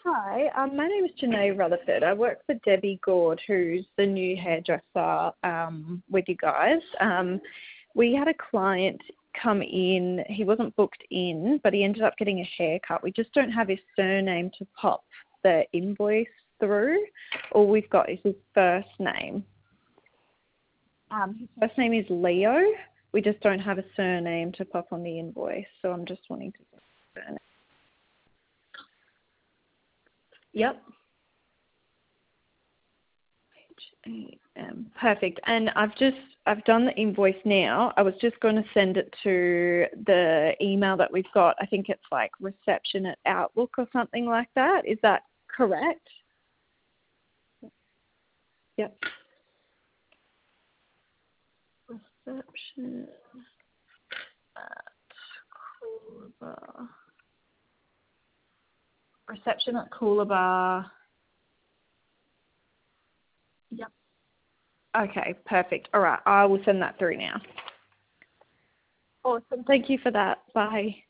Hi, my name is Janae Rutherford. I work for Debbie Gord, who's the new hairdresser with you guys. We had a client come in. He wasn't booked in, but he ended up getting a haircut. We just don't have his surname to pop the invoice through. All we've got is his first name. His first name is Leo. We just don't have a surname to pop on the invoice, so I'm just wanting to get a surname. Yep. H-A-M. Perfect. And I've done the invoice now. I was just going to send it to the email that we've got. I think it's like reception@outlook or something like that. Is that correct? Yep. Reception at Coolabah. Reception at Coolabah. Yep. Okay, perfect. All right, I will send that through now. Awesome. Thank you for that. Bye.